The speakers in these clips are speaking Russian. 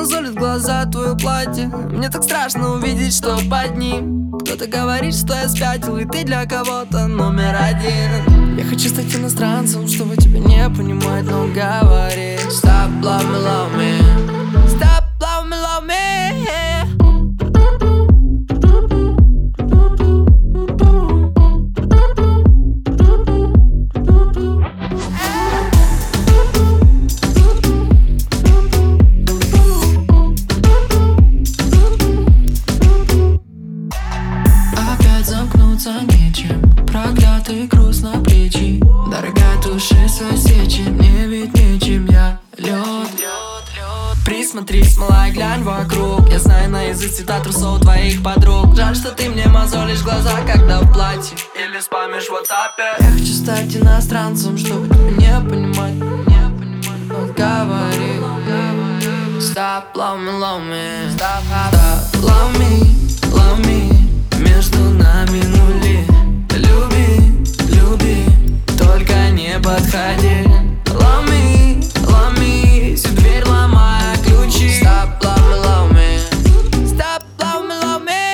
мозолит глаза твое платье. Мне так страшно увидеть, что под ним кто-то говорит, что я спятил, и ты для кого-то номер один. Я хочу стать иностранцем, чтобы тебя не понимать, но говори: Stop, love me, love me. Stop, love me, love me. Замкнуться нечем, проклятый груз на плечи. Дорогая, туши свои свечи, мне ведь нечем, я лед. Присмотрись, малая, глянь вокруг. Я знаю наизусть цвета трусов твоих подруг. Жаль, что ты мне мозолишь глаза, когда в платье или спамишь в WhatsApp. Я хочу стать иностранцем, чтобы тебя не понимать, но говори: Stop, love me, love me. Stop, love me, love me. Между нами нули. Люби, люби, только не подходи. Love me, love me. Всю дверь ломая ключи. Stop, love me, love me. Stop, love me, love me.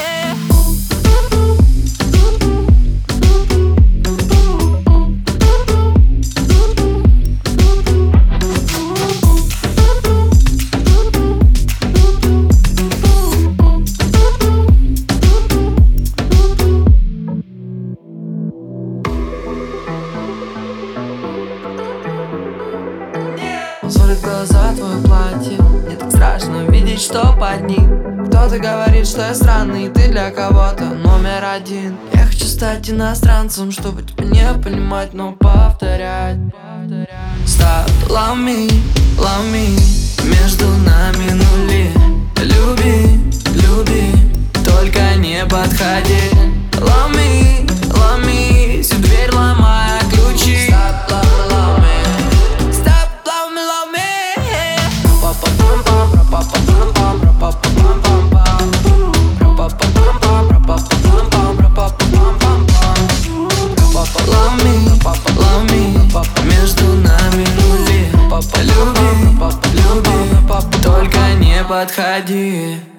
Мозолит глаза твое платье. Мне так страшно видеть, что под ним кто-то говорит, что я странный, и ты для кого-то номер один. Я хочу стать иностранцем, чтобы тебя не понимать, но повторять. Stop, love me, love me. Между нами нули. Люби, люби, только не подходи. Love me, love me. Всю дверь ломая ключи. Stop, love me. Между нами нули. Люби, люби, только не подходи.